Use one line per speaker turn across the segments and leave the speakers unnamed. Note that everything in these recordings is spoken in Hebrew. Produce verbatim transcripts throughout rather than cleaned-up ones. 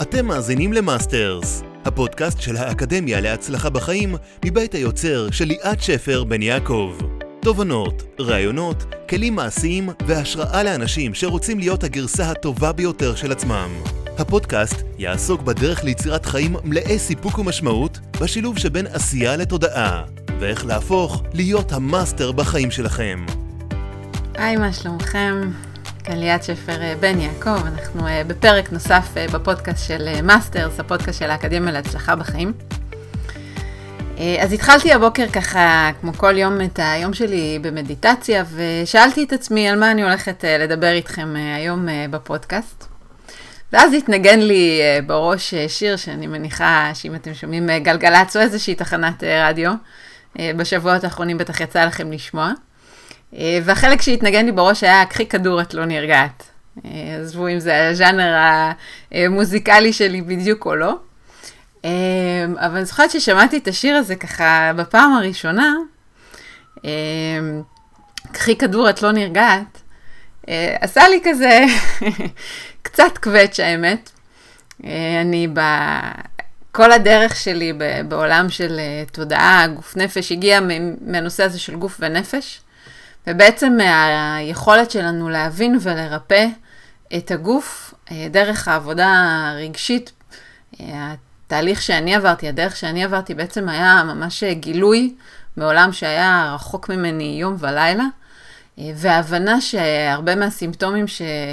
אתם מאזינים למאסטרס, הפודקאסט של האקדמיה להצלחה בחיים מבית היוצר של ליאת שפר בן יעקב. תובנות, רעיונות, כלים מעשיים והשראה לאנשים שרוצים להיות הגרסה הטובה ביותר של עצמם. הפודקאסט יעסוק בדרך ליצירת חיים מלאי סיפוק ומשמעות בשילוב שבין עשייה לתודעה, ואיך להפוך להיות המאסטר בחיים שלכם.
היי, מה שלומכם? כאן ליאת שפר בן יעקב, אנחנו בפרק נוסף בפודקאסט של מאסטרס, הפודקאסט של האקדמיה להצלחה בחיים. אז התחלתי הבוקר ככה, כמו כל יום, את היום שלי במדיטציה, ושאלתי את עצמי על מה אני הולכת לדבר איתכם היום בפודקאסט. ואז התנגן לי בראש שיר שאני מניחה שאם אתם שומעים גלגלצ או איזושהי תחנת רדיו, בשבועות האחרונים בטח יצא לכם לשמוע. והחלק שהתנגן לי בראש היה, קחי כדור את לא נרגעת. עזבו אם זה הז'אנר המוזיקלי שלי בדיוק או לא. אבל אני זוכרת ששמעתי את השיר הזה ככה בפעם הראשונה, קחי כדור את לא נרגעת, עשה לי כזה קצת קווץ' האמת. אני בכל הדרך שלי בעולם של תודעה, גוף נפש, הגיעה מהנושא הזה של גוף ונפש. ובעצם היכולת שלנו להבין ולרפא את הגוף דרך העבודה הרגשית, התהליך שאני עברתי, הדרך שאני עברתי בעצם היה ממש גילוי מעולם שהיה רחוק ממני יום ולילה, והבנה שהרבה מהסימפטומים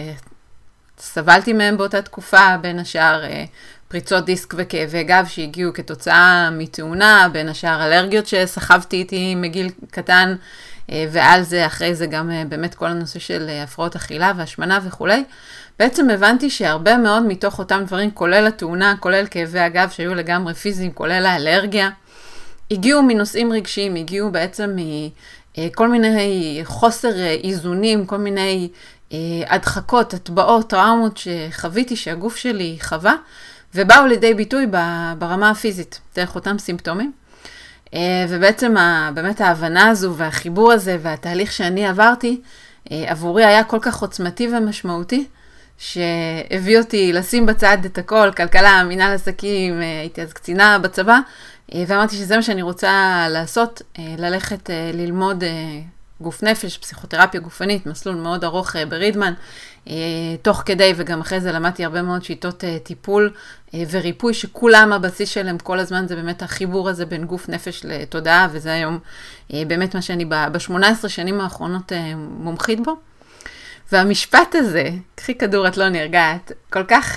שסבלתי מהם באותה תקופה, בין השאר פריצות דיסק וכאבי גב שהגיעו כתוצאה מתאונה, בין השאר אלרגיות שסחבתי איתי מגיל קטן, ועל זה, אחרי זה גם באמת כל הנושא של הפרעות אכילה והשמנה וכולי. בעצם הבנתי שהרבה מאוד מתוך אותם דברים, כולל התאונה, כולל כאבי הגב שהיו לגמרי פיזיים, כולל האלרגיה, הגיעו מנושאים רגשיים, הגיעו בעצם מכל מיני חוסר איזונים, כל מיני הדחקות, הטבעות, טראומות שחוויתי שהגוף שלי חווה, ובאו לידי ביטוי ברמה הפיזית, דרך אותם סימפטומים. ובעצם באמת ההבנה הזו והחיבור הזה והתהליך שאני עברתי, עבורי היה כל כך עוצמתי ומשמעותי, שהביא אותי לשים בצד את הכל, כלכלה, מנהל עסקים, הייתי אז קצינה בצבא, ואמרתי שזה מה שאני רוצה לעשות, ללכת ללמוד גוף נפש, פסיכותרפיה גופנית, מסלול מאוד ארוך ברידמן, תוך כדי וגם אחרי זה למדתי הרבה מאוד שיטות טיפול וריפוי, שכולם הבסיס שלהם כל הזמן זה באמת החיבור הזה בין גוף נפש לתודעה, וזה היום באמת מה שאני ב-שמונה עשרה שנים האחרונות מומחית בו. והמשפט הזה, קחי כדור את לא נרגעת, כל כך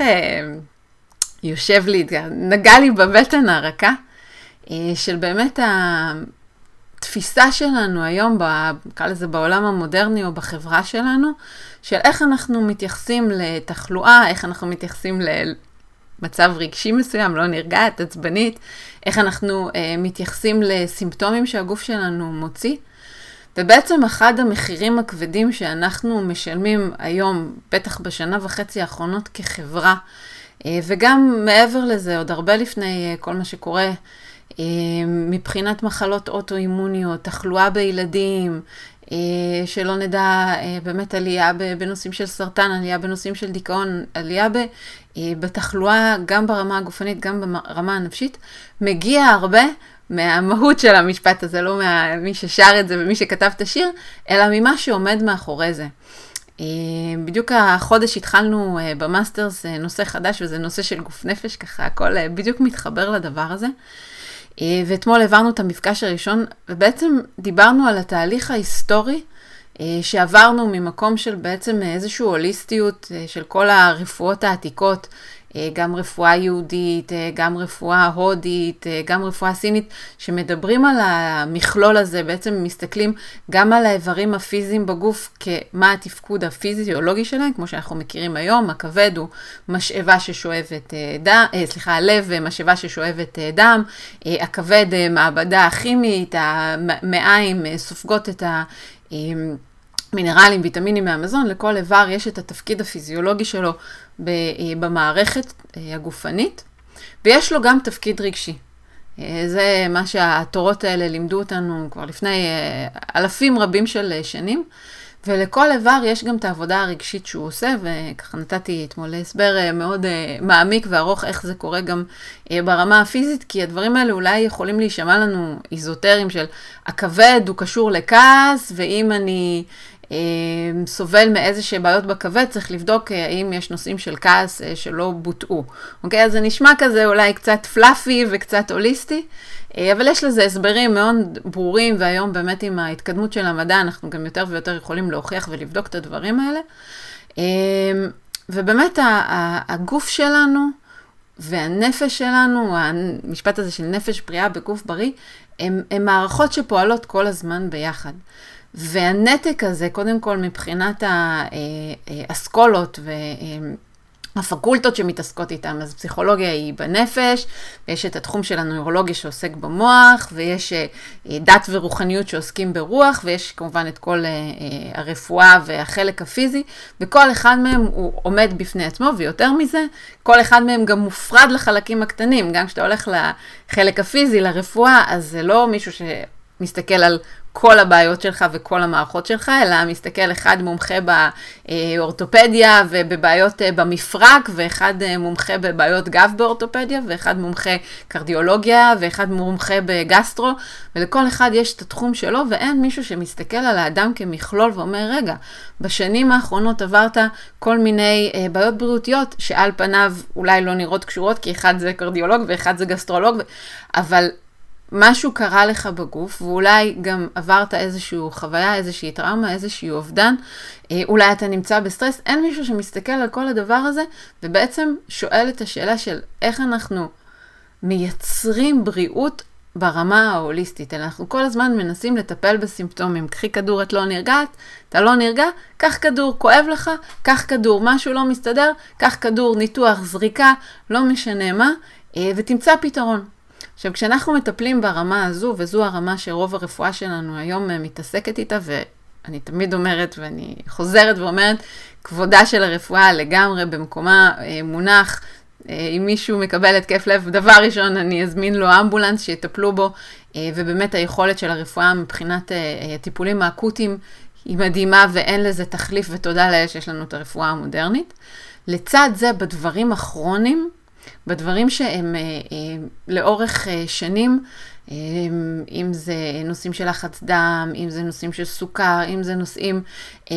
יושב לי, נגע לי בבטן הרכה, של באמת התפיסה שלנו היום, נקרא לזה בעולם המודרני או בחברה שלנו, של איך אנחנו מתייחסים לתחלואה, איך אנחנו מתייחסים למצב רגשי מסוים, לא נרגעת, עצבנית, איך אנחנו אה, מתייחסים לסימפטומים שהגוף שלנו מוציא. ובעצם אחד המחירים הכבדים שאנחנו משלמים היום, בטח בשנה וחצי האחרונות כחברה, אה, וגם מעבר לזה, עוד הרבה לפני אה, כל מה שקורה, מבחינת מחלות אוטואימוניות, תחלואה בילדים, שלא נדע באמת עלייה בנושאים של סרטן, עלייה בנושאים של דיכאון, עלייה בתחלואה גם ברמה הגופנית, גם ברמה הנפשית, מגיע הרבה מהמהות של המשפט הזה, לא ממי ששר את זה ומי שכתב את השיר, אלא ממה שעומד מאחורי זה. בדיוק החודש התחלנו במאסטרס נושא חדש, וזה נושא של גוף נפש, ככה הכל בדיוק מתחבר לדבר הזה. ואתמול הבנו את המפגש הראשון, ובעצם דיברנו על התהליך ההיסטורי שעברנו ממקום של בעצם איזושהי הוליסטיות של כל הרפואות העתיקות, גם רפואה יהודית, גם רפואה הודית, גם רפואה סינית, שמדברים על המכלול הזה, בעצם מסתכלים גם על האיברים הפיזיים בגוף, כמה התפקוד הפיזיולוגי שלהם, כמו שאנחנו מכירים היום, הכבד הוא משאבה ששואבת דם, סליחה, הלב משאבה ששואבת דם, הכבד מעבדה כימית, המעיים סופגות את ה... מינרלים, ויטמינים מהמזון, לכל איבר יש את התפקיד הפיזיולוגי שלו במערכת הגופנית, ויש לו גם תפקיד רגשי. זה מה שהתורות האלה לימדו אותנו כבר לפני אלפים רבים של שנים, ולכל איבר יש גם את העבודה הרגשית שהוא עושה, וככה נתתי אתמול הסבר מאוד מעמיק וארוך איך זה קורה גם ברמה הפיזית, כי הדברים האלה אולי יכולים להישמע לנו איזוטריים של הכבד הוא קשור לכעס, ואם אני סובל מאיזושהי בעיות בכבד, צריך לבדוק האם יש נושאים של כעס שלא בוטאו. אוקיי? אז זה נשמע כזה אולי קצת פלאפי וקצת הוליסטי, אבל יש לזה הסברים מאוד ברורים, והיום באמת עם ההתקדמות של המדע, אנחנו גם יותר ויותר יכולים להוכיח ולבדוק את הדברים האלה. ובאמת הגוף שלנו והנפש שלנו, המשפט הזה של נפש בריאה בגוף בריא, הם, הם מערכות שפועלות כל הזמן ביחד. והנתק הזה, קודם כל מבחינת האסכולות והפקולטות שמתעסקות איתם, אז פסיכולוגיה היא בנפש, ויש את התחום של הנוירולוגיה שעוסק במוח, ויש דת ורוחניות שעוסקים ברוח, ויש כמובן את כל הרפואה והחלק הפיזי, וכל אחד מהם הוא עומד בפני עצמו, ויותר מזה, כל אחד מהם גם מופרד לחלקים הקטנים, גם כשאתה הולך לחלק הפיזי, לרפואה, אז זה לא מישהו שמסתכל על כל הבעיות שלך וכל המערכות שלך, אלא מסתכל אחד מומחה באורתופדיה ובבעיות במפרק, ואחד מומחה בבעיות גב באורתופדיה, ואחד מומחה קרדיולוגיה, ואחד מומחה בגסטרו, ולכל אחד יש את התחום שלו, ואין מישהו שמסתכל על האדם כמכלול ואומר, רגע, בשנים האחרונות עברת כל מיני בעיות בריאותיות, שעל פניו אולי לא נראות קשורות, כי אחד זה קרדיולוג ואחד זה גסטרולוג, אבל משהו קרה לך בגוף, ואולי גם עברת איזושהי חוויה, איזושהי טראומה, איזושהי אובדן, אולי אתה נמצא בסטרס, אין מישהו שמסתכל על כל הדבר הזה, ובעצם שואל את השאלה של איך אנחנו מייצרים בריאות ברמה ההוליסטית. אנחנו כל הזמן מנסים לטפל בסימפטומים. קחי כדור, את לא נרגעת, אתה לא נרגע, קח כדור, כואב לך, קח כדור, משהו לא מסתדר, קח כדור, ניתוח, זריקה, לא משנה מה, ותמצא פתרון. עכשיו, כשאנחנו מטפלים ברמה הזו, וזו הרמה שרוב הרפואה שלנו היום מתעסקת איתה, ואני תמיד אומרת, ואני חוזרת ואומרת, כבודה של הרפואה לגמרי במקומה מונח, אם מישהו מקבל התקף לב, דבר ראשון אני אזמין לו אמבולנס שיטפלו בו, ובאמת היכולת של הרפואה מבחינת הטיפולים האקוטיים היא מדהימה, ואין לזה תחליף, ותודה לאל שיש לנו את הרפואה המודרנית. לצד זה, בדברים הכרוניים, בדברים שהם אה, אה, לאורך אה, שנים, אה, אם זה נושאים של לחץ דם, אם זה נושאים של סוכר, אם זה נושאים אה,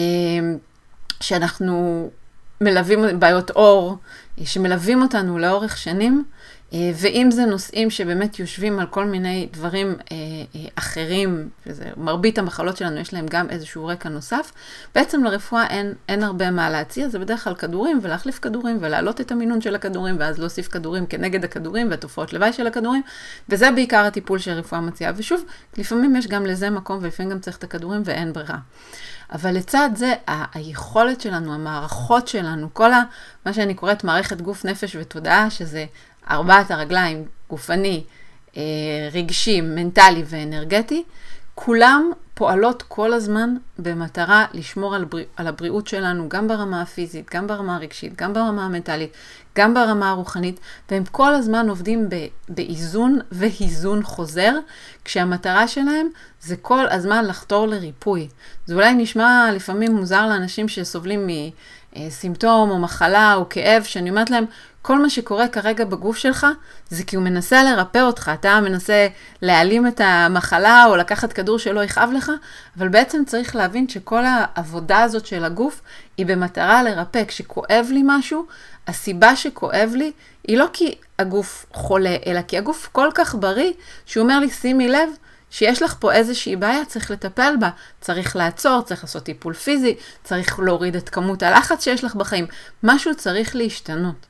שאנחנו מלווים, בעיות אור, אה, שמלווים אותנו לאורך שנים, אה, ואם זה נושאים שבאמת יושבים על כל מיני דברים אה, אה, אחרים, שזה, מרבית המחלות שלנו יש להם גם איזשהו רקע נוסף, בעצם לרפואה אין, אין הרבה מה להציע, זה בדרך כלל כדורים ולהחליף כדורים ולהעלות את המינון של הכדורים, ואז להוסיף כדורים כנגד הכדורים והתופעות לוואי של הכדורים, וזה בעיקר הטיפול שהרפואה מציעה, ושוב, לפעמים יש גם לזה מקום ולפעמים גם צריך את הכדורים ואין ברירה. אבל לצד זה, ה- היכולת שלנו, המערכות שלנו, כל ה- מה שאני קוראת מערכת גוף, נפש ותודעה, שזה ארבעת הרגליים, גופני, רגשי, מנטלי ואנרגטי, כולם פועלות כל הזמן במטרה לשמור על, בריא, על הבריאות שלנו, גם ברמה הפיזית, גם ברמה הרגשית, גם ברמה המנטלית, גם ברמה הרוחנית, והם כל הזמן עובדים ב, באיזון והיזון חוזר, כשהמטרה שלהם זה כל הזמן לחתור לריפוי. זה אולי נשמע לפעמים מוזר לאנשים שסובלים מסימפטום או מחלה או כאב, שאני אומרת להם, כל מה שקורה כרגע בגוף שלך, זה כי הוא מנסה לרפא אותך. אתה מנסה להעלים את המחלה או לקחת כדור שלא יכאב לך, אבל בעצם צריך להבין שכל העבודה הזאת של הגוף היא במטרה לרפא. כשכואב לי משהו, הסיבה שכואב לי היא לא כי הגוף חולה, אלא כי הגוף כל כך בריא, שהוא אומר לי, שימי לב, שיש לך פה איזושהי בעיה, צריך לטפל בה, צריך לעצור, צריך לעשות טיפול פיזי, צריך להוריד את כמות הלחץ שיש לך בחיים. משהו צריך להשתנות.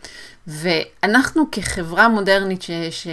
ואנחנו כחברה מודרנית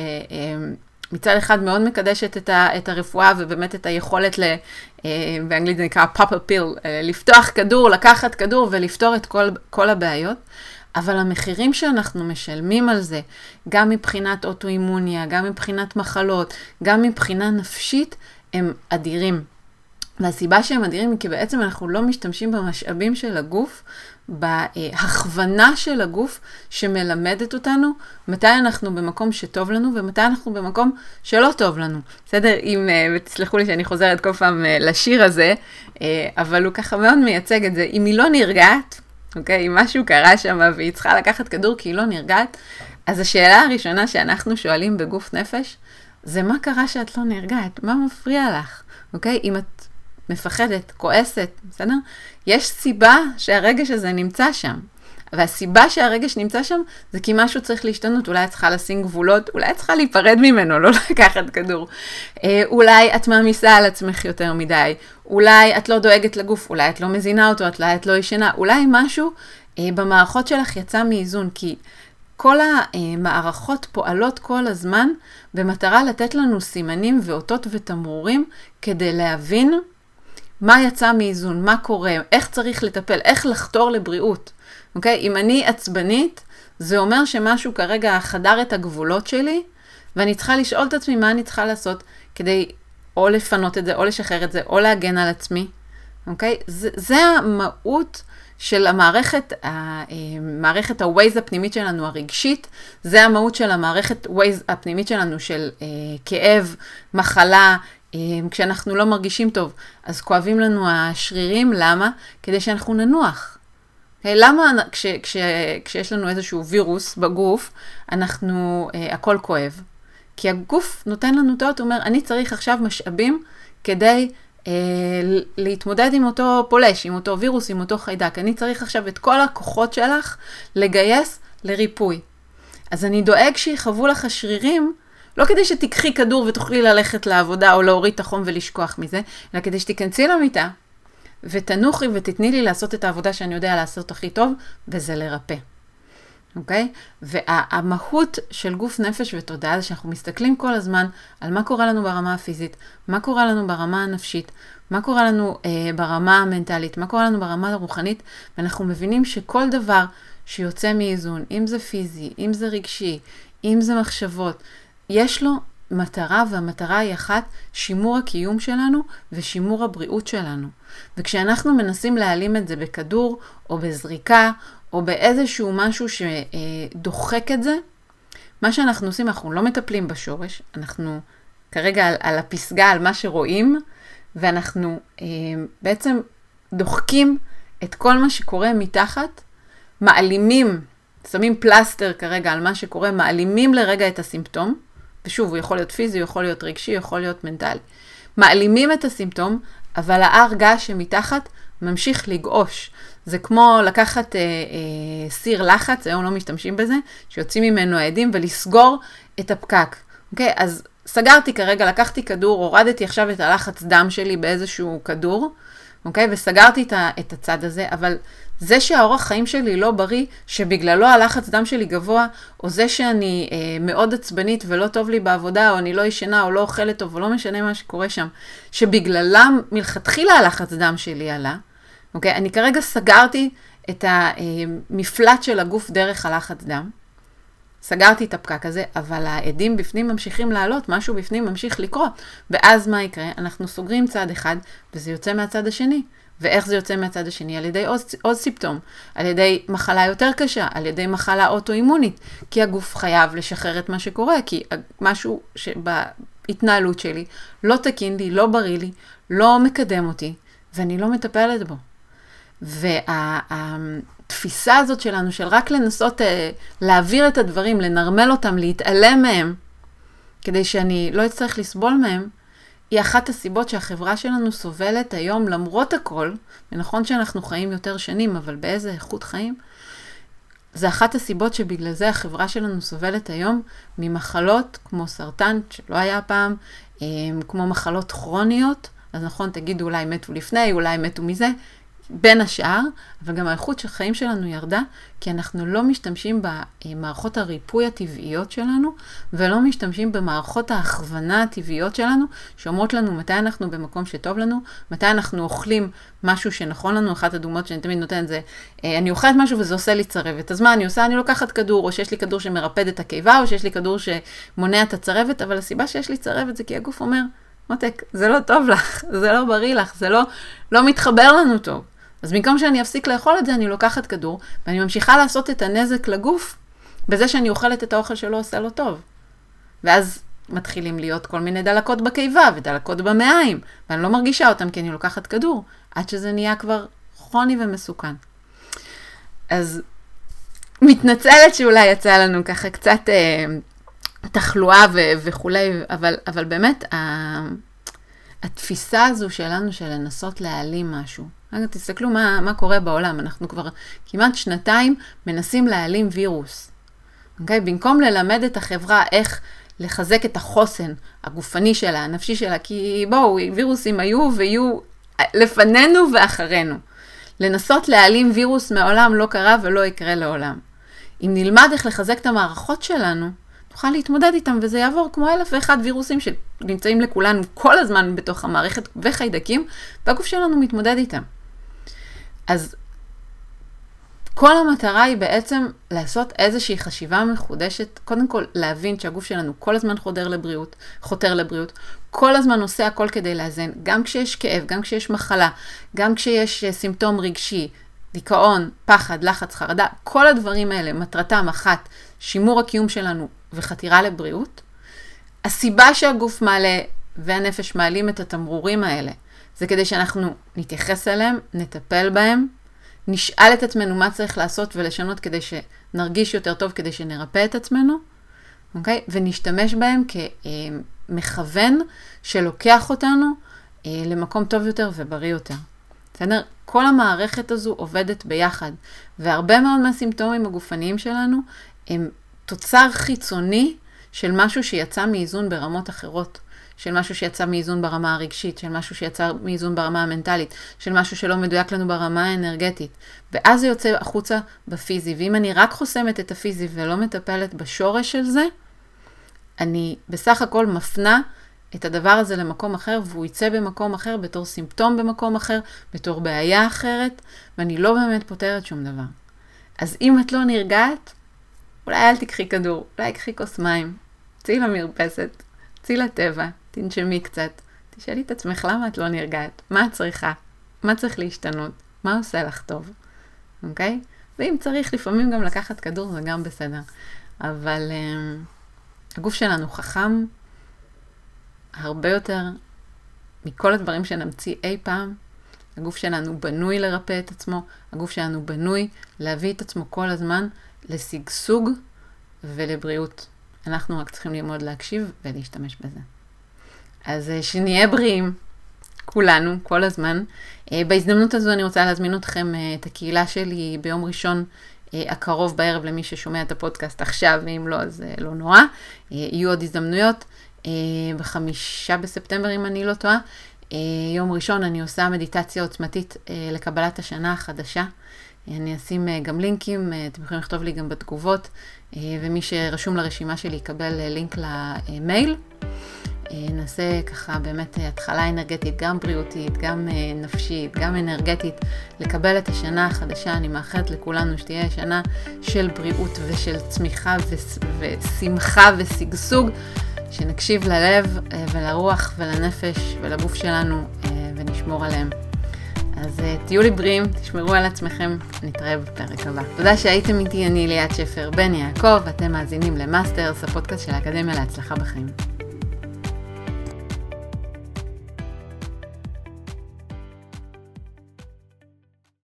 שמצד אחד מאוד מקדשת את, ה, את הרפואה ובאמת את היכולת, ל, באנגלית זה נקרא pop a pill, לפתוח כדור, לקחת כדור ולפתור את כל, כל הבעיות, אבל המחירים שאנחנו משלמים על זה, גם מבחינת אוטואימוניה, גם מבחינת מחלות, גם מבחינה נפשית, הם אדירים. והסיבה שהם אדירים היא כי בעצם אנחנו לא משתמשים במשאבים של הגוף בהכוונה של הגוף שמלמדת אותנו מתי אנחנו במקום שטוב לנו ומתי אנחנו במקום שלא טוב לנו. בסדר? אם, ותסלחו לי שאני חוזרת כל פעם לשיר הזה, אבל הוא ככה מאוד מייצג את זה. אם היא לא נרגעת, אוקיי? אם משהו קרה שם והיא צריכה לקחת כדור כי היא לא נרגעת, אז השאלה הראשונה שאנחנו שואלים בגוף נפש, זה מה קרה שאת לא נרגעת? מה מפריע לך? אוקיי? אם את מפחדת, כועסת, בסדר? יש סיבה שהרגש הזה נמצא שם. והסיבה שהרגש נמצא שם זה כי משהו צריך להשתנות. אולי את צריכה לשים גבולות, אולי את צריכה להיפרד ממנו, לא לקחת כדור. אה, אולי את מאמיסה על עצמך יותר מדי. אולי את לא דואגת לגוף, אולי את לא מזינה אותו, אולי את לא ישנה. אולי משהו אה, במערכות שלך יצא מאיזון, כי כל המערכות פועלות כל הזמן במטרה לתת לנו סימנים ואותות ותמרורים כדי להבין מה יצא מאיזון, מה קורה, איך צריך לטפל, איך לחתור לבריאות. אוקיי? אם אני עצבנית, זה אומר שמשהו כרגע חדר את הגבולות שלי, ואני צריכה לשאול את עצמי מה אני צריכה לעשות כדי או לפנות את זה, או לשחרר את זה, או להגן על עצמי. אוקיי? זה, זה המהות של המערכת, המערכת ה-Waze הפנימית שלנו הרגשית, זה המהות של המערכת Waze הפנימית שלנו של אה, כאב, מחלה, אה, כשאנחנו לא מרגישים טוב, אז כואבים לנו השרירים, למה? כדי שאנחנו ננוח. Okay, למה כש, כש, כשיש לנו איזשהו וירוס בגוף, אנחנו, אה, הכל כואב? כי הגוף נותן לנו תאות, הוא אומר, אני צריך עכשיו משאבים כדי להתמודד עם אותו פולש, עם אותו וירוס, עם אותו חיידק. אני צריך עכשיו את כל הכוחות שלך לגייס לריפוי. אז אני דואג שיחוו לך השרירים, לא כדי שתיקחי כדור ותוכלי ללכת לעבודה או להוריד את החום ולשכוח מזה, אלא כדי שתיכנסי למיטה ותנוחי ותתני לי לעשות את העבודה שאני יודע לעשות הכי טוב, וזה לרפא. אוקיי? והמהות של גוף נפש ותודעה זה שאנחנו מסתכלים כל הזמן על מה קורה לנו ברמה הפיזית, מה קורה לנו ברמה הנפשית, מה קורה לנו אה, ברמה המנטלית, מה קורה לנו ברמה הרוחנית, ואנחנו מבינים שכל דבר שיוצא מאיזון, אם זה פיזי, אם זה רגשי, אם זה מחשבות, יש לו מטרה, והמטרה היא אחת, שימור הקיום שלנו ושימור הבריאות שלנו. וכשאנחנו מנסים להעלים את זה בכדור או בזריקה, או באיזשהו משהו שדוחק את זה, מה שאנחנו עושים, אנחנו לא מטפלים בשורש, אנחנו כרגע על, על הפסגה, על מה שרואים, ואנחנו אה, בעצם דוחקים את כל מה שקורה מתחת, מעלימים, שמים פלסטר כרגע על מה שקורה, מעלימים לרגע את הסימפטום, ושוב, הוא יכול להיות פיזי, הוא יכול להיות רגשי, הוא יכול להיות מנטלי. מעלימים את הסימפטום, אבל ההר געש שמתחת ממשיך לגעוש. זה כמו לקחת אה, אה, סיר לחץ, היום לא משתמשים בזה, שיוצאים ממנו העדים ולסגור את הפקק. אוקיי? אז סגרתי כרגע, לקחתי כדור, הורדתי עכשיו את הלחץ דם שלי באיזשהו כדור, אוקיי? וסגרתי את, ה, את הצד הזה, אבל זה שהאורח חיים שלי לא בריא, שבגללו הלחץ דם שלי גבוה, או זה שאני אה, מאוד עצבנית ולא טוב לי בעבודה, או אני לא ישנה, או לא אוכלת טוב, או לא משנה מה שקורה שם, שבגללם מלכתחילה הלחץ דם שלי עלה, אוקיי? אני כרגע סגרתי את המפלט של הגוף דרך הלחץ דם, סגרתי את הפקק הזה, אבל העדים בפנים ממשיכים לעלות, משהו בפנים ממשיך לקרות, ואז מה יקרה? אנחנו סוגרים צד אחד, וזה יוצא מהצד השני. ואיך זה יוצא מהצד השני? על ידי עוד, עוד סיפטום, על ידי מחלה יותר קשה, על ידי מחלה אוטואימונית, כי הגוף חייב לשחרר את מה שקורה, כי משהו שבהתנהלות שלי לא תקין לי, לא בריא לי, לא מקדם אותי, ואני לא מטפלת בו. והתפיסה הזאת שלנו, של רק לנסות להעביר את הדברים, לנרמל אותם, להתעלם מהם, כדי שאני לא אצטרך לסבול מהם, היא אחת הסיבות שהחברה שלנו סובלת היום למרות הכל, ונכון שאנחנו חיים יותר שנים, אבל באיזה איכות חיים, זה אחת הסיבות שבגלל זה החברה שלנו סובלת היום ממחלות כמו סרטן, שלא היה פעם, כמו מחלות כרוניות, אז נכון, תגידו אולי מתו לפני, אולי מתו מזה, בין השאר, אבל גם האיכות של החיים שלנו ירדה, כי אנחנו לא משתמשים במערכות הריפוי הטבעיות שלנו, ולא משתמשים במערכות ההכוונה הטבעיות שלנו, שאומרות לנו מתי אנחנו במקום שטוב לנו, מתי אנחנו אוכלים משהו שנכון לנו. אחת הדוגמאות שאני תמיד נותנת זה, אני אוכלת משהו וזה עושה לי צרבת. אז מה אני עושה? אני לוקחת כדור, או שיש לי כדור שמרפד את הקיבה, או שיש לי כדור שמונע את הצרבת, אבל הסיבה שיש לי צרבת זה כי הגוף אומר, מותק, זה לא טוב לך, זה לא בריא לך, זה לא, לא מתחבר לנו טוב. אז במקום שאני אפסיק לאכול את זה, אני לוקחת כדור, ואני ממשיכה לעשות את הנזק לגוף, בזה שאני אוכלת את האוכל שלא עושה לו טוב. ואז מתחילים להיות כל מיני דלקות בקיבה, ודלקות במעיים, ואני לא מרגישה אותם כי אני לוקחת כדור, עד שזה נהיה כבר כרוני ומסוכן. אז מתנצלת שאולי יצא לנו ככה קצת אה, תחלואה ו- וכולי, אבל, אבל באמת, ה- התפיסה הזו שלנו של לנסות להעלים משהו. רגע, תסתכלו מה, מה קורה בעולם. אנחנו כבר כמעט שנתיים מנסים להעלים וירוס. אוקיי? במקום ללמד את החברה איך לחזק את החוסן הגופני שלה, הנפשי שלה, כי בואו, וירוסים היו ויהיו לפנינו ואחרינו. לנסות להעלים וירוס מעולם לא קרה ולא יקרה לעולם. אם נלמד איך לחזק את המערכות שלנו, נוכל להתמודד איתם, וזה יעבור כמו אלף ואחד וירוסים שנמצאים לכולנו כל הזמן בתוך המערכת וחיידקים, והגוף שלנו מתמודד איתם. אז כל המטרה היא בעצם לעשות איזושהי חשיבה מחודשת, קודם כל להבין שהגוף שלנו כל הזמן חודר לבריאות, חותר לבריאות, כל הזמן עושה הכל כדי לאזן, גם כשיש כאב, גם כשיש מחלה, גם כשיש סימפטום רגשי, דיכאון, פחד, לחץ, חרדה, כל הדברים האלה, מטרתם אחת, שימור הקיום שלנו וחתירה לבריאות. הסיבה שהגוף מעלה והנפש מעלים את התמרורים האלה, זה כדי שאנחנו נתייחס אליהם, נטפל בהם, נשאל את עצמנו מה צריך לעשות ולשנות כדי שנרגיש יותר טוב, כדי שנרפא את עצמנו, אוקיי? ונשתמש בהם כמכוון שלוקח אותנו למקום טוב יותר ובריא יותר. בסדר? כל המערכת הזו עובדת ביחד, והרבה מאוד מהסימפטומים הגופניים שלנו הם תוצר חיצוני של משהו שיצא מאיזון ברמות אחרות, של משהו שיצא מאיזון ברמה הרגשית, של משהו שיצא מאיזון ברמה המנטלית, של משהו שלא מדויק לנו ברמה האנרגטית. ואז זה יוצא החוצה בפיזי. ואם אני רק חוסמת את הפיזי ולא מטפלת בשורש של זה, אני בסך הכל מפנה את הדבר הזה למקום אחר, והוא יצא במקום אחר, בתור סימפטום במקום אחר, בתור בעיה אחרת, ואני לא באמת פותרת שום דבר. אז אם את לא נרגעת, אולי אל תקחי כדור, אולי תקחי כוס מים, צאי למרפסת, צאי לטבע, תנשמי קצת, תשאלי את עצמך למה את לא נרגעת, מה את צריכה, מה צריך להשתנות, מה עושה לך טוב, אוקיי? ואם צריך לפעמים גם לקחת כדור, זה גם בסדר. אבל um, הגוף שלנו חכם הרבה יותר מכל הדברים שנמציא אי פעם. הגוף שלנו בנוי לרפא את עצמו, הגוף שלנו בנוי להביא את עצמו כל הזמן לשגשוג ולבריאות. אנחנו רק צריכים ללמוד להקשיב ולהשתמש בזה. אז שנהיה בריאים, כולנו, כל הזמן. בהזדמנות הזו אני רוצה להזמין אתכם את הקהילה שלי ביום ראשון הקרוב בערב, למי ששומע את הפודקאסט עכשיו, ואם לא אז לא נורא. יהיו עוד הזדמנויות. בחמישה בספטמבר אם אני לא טועה. יום ראשון אני עושה מדיטציה עוצמתית לקבלת השנה החדשה. אני אשים גם לינקים, אתם יכולים לכתוב לי גם בתגובות, ומי שרשום לרשימה שלי יקבל לינק למייל. נעשה ככה באמת התחלה אנרגטית, גם בריאותית, גם נפשית, גם אנרגטית, לקבל את השנה החדשה. אני מאחלת לכולנו שתהיה שנה של בריאות ושל צמיחה ושמחה ושגשוג, שנקשיב ללב ולרוח ולנפש ולגוף שלנו ונשמור עליהם. אז תהיו לי בריאים, תשמרו על עצמכם, נתראה בפרק הבא. תודה שהייתם איתי, אני ליאת שפר בן יעקב, אתם מאזינים למאסטרס, הפודקאסט של האקדמיה להצלחה בחיים.